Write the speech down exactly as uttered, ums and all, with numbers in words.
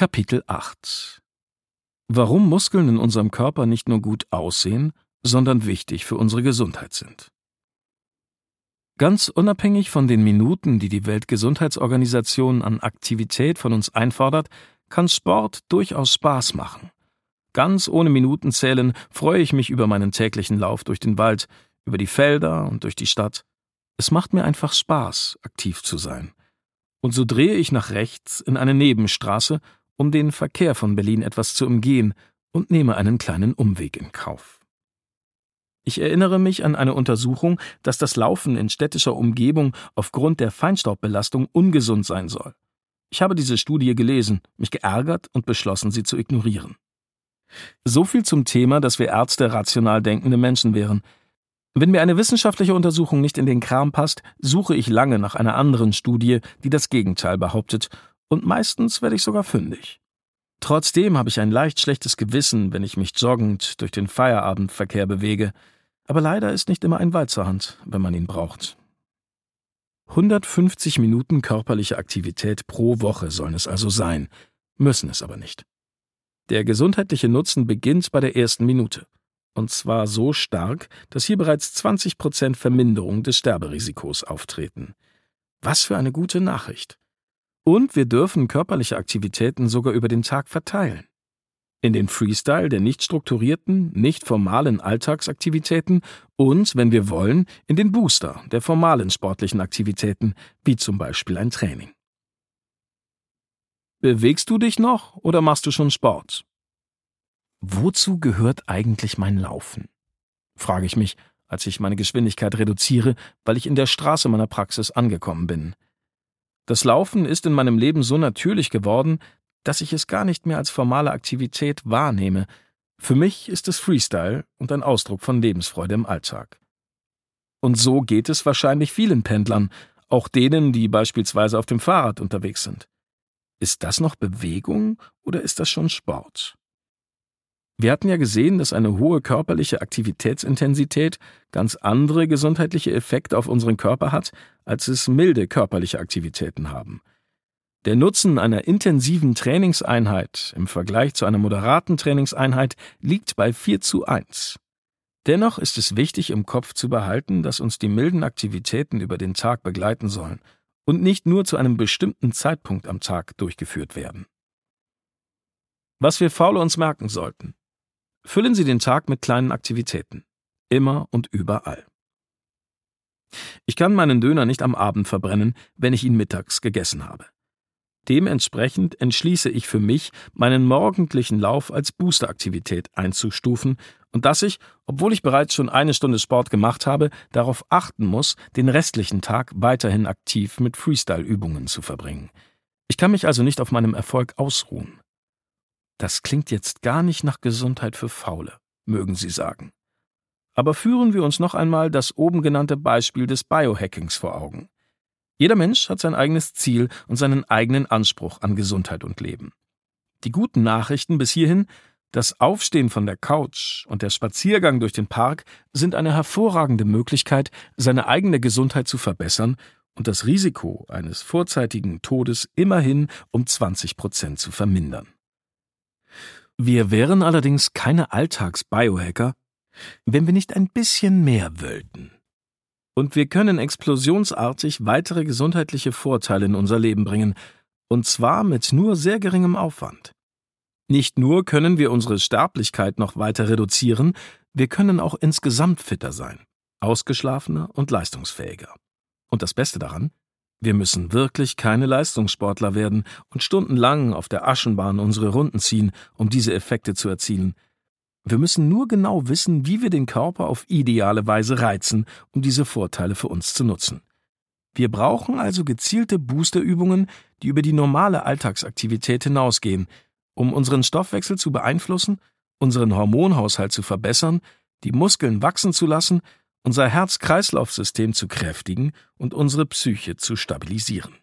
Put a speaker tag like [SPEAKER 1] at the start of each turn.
[SPEAKER 1] Kapitel acht. Warum Muskeln in unserem Körper nicht nur gut aussehen, sondern wichtig für unsere Gesundheit sind. Ganz unabhängig von den Minuten, die die Weltgesundheitsorganisation an Aktivität von uns einfordert, kann Sport durchaus Spaß machen. Ganz ohne Minutenzählen freue ich mich über meinen täglichen Lauf durch den Wald, über die Felder und durch die Stadt. Es macht mir einfach Spaß, aktiv zu sein. Und so drehe ich nach rechts in eine Nebenstraße, um den Verkehr von Berlin etwas zu umgehen, und nehme einen kleinen Umweg in Kauf. Ich erinnere mich an eine Untersuchung, dass das Laufen in städtischer Umgebung aufgrund der Feinstaubbelastung ungesund sein soll. Ich habe diese Studie gelesen, mich geärgert und beschlossen, sie zu ignorieren. So viel zum Thema, dass wir Ärzte rational denkende Menschen wären. Wenn mir eine wissenschaftliche Untersuchung nicht in den Kram passt, suche ich lange nach einer anderen Studie, die das Gegenteil behauptet, und meistens werde ich sogar fündig. Trotzdem habe ich ein leicht schlechtes Gewissen, wenn ich mich joggend durch den Feierabendverkehr bewege, aber leider ist nicht immer ein Wald zur Hand, wenn man ihn braucht. hundertfünfzig Minuten körperliche Aktivität pro Woche sollen es also sein, müssen es aber nicht. Der gesundheitliche Nutzen beginnt bei der ersten Minute. Und zwar so stark, dass hier bereits zwanzig Prozent Verminderung des Sterberisikos auftreten. Was für eine gute Nachricht. Und wir dürfen körperliche Aktivitäten sogar über den Tag verteilen. In den Freestyle der nicht strukturierten, nicht formalen Alltagsaktivitäten und, wenn wir wollen, in den Booster der formalen sportlichen Aktivitäten, wie zum Beispiel ein Training. Bewegst du dich noch oder machst du schon Sport? Wozu gehört eigentlich mein Laufen? Frage ich mich, als ich meine Geschwindigkeit reduziere, weil ich in der Straße meiner Praxis angekommen bin. Das Laufen ist in meinem Leben so natürlich geworden, dass ich es gar nicht mehr als formale Aktivität wahrnehme. Für mich ist es Freestyle und ein Ausdruck von Lebensfreude im Alltag. Und so geht es wahrscheinlich vielen Pendlern, auch denen, die beispielsweise auf dem Fahrrad unterwegs sind. Ist das noch Bewegung oder ist das schon Sport? Wir hatten ja gesehen, dass eine hohe körperliche Aktivitätsintensität ganz andere gesundheitliche Effekte auf unseren Körper hat, als es milde körperliche Aktivitäten haben. Der Nutzen einer intensiven Trainingseinheit im Vergleich zu einer moderaten Trainingseinheit liegt bei vier zu eins. Dennoch ist es wichtig, im Kopf zu behalten, dass uns die milden Aktivitäten über den Tag begleiten sollen und nicht nur zu einem bestimmten Zeitpunkt am Tag durchgeführt werden. Was wir Faule uns merken sollten: Füllen Sie den Tag mit kleinen Aktivitäten. Immer und überall. Ich kann meinen Döner nicht am Abend verbrennen, wenn ich ihn mittags gegessen habe. Dementsprechend entschließe ich für mich, meinen morgendlichen Lauf als Boosteraktivität einzustufen und dass ich, obwohl ich bereits schon eine Stunde Sport gemacht habe, darauf achten muss, den restlichen Tag weiterhin aktiv mit Freestyle-Übungen zu verbringen. Ich kann mich also nicht auf meinem Erfolg ausruhen. Das klingt jetzt gar nicht nach Gesundheit für Faule, mögen Sie sagen. Aber führen wir uns noch einmal das oben genannte Beispiel des Biohackings vor Augen. Jeder Mensch hat sein eigenes Ziel und seinen eigenen Anspruch an Gesundheit und Leben. Die guten Nachrichten bis hierhin: Das Aufstehen von der Couch und der Spaziergang durch den Park sind eine hervorragende Möglichkeit, seine eigene Gesundheit zu verbessern und das Risiko eines vorzeitigen Todes immerhin um zwanzig Prozent zu vermindern. Wir wären allerdings keine Alltags-Biohacker, wenn wir nicht ein bisschen mehr wollten. Und wir können explosionsartig weitere gesundheitliche Vorteile in unser Leben bringen, und zwar mit nur sehr geringem Aufwand. Nicht nur können wir unsere Sterblichkeit noch weiter reduzieren, wir können auch insgesamt fitter sein, ausgeschlafener und leistungsfähiger. Und das Beste daran: Wir müssen wirklich keine Leistungssportler werden und stundenlang auf der Aschenbahn unsere Runden ziehen, um diese Effekte zu erzielen. Wir müssen nur genau wissen, wie wir den Körper auf ideale Weise reizen, um diese Vorteile für uns zu nutzen. Wir brauchen also gezielte Boosterübungen, die über die normale Alltagsaktivität hinausgehen, um unseren Stoffwechsel zu beeinflussen, unseren Hormonhaushalt zu verbessern, die Muskeln wachsen zu lassen, unser Herz-Kreislauf-System zu kräftigen und unsere Psyche zu stabilisieren.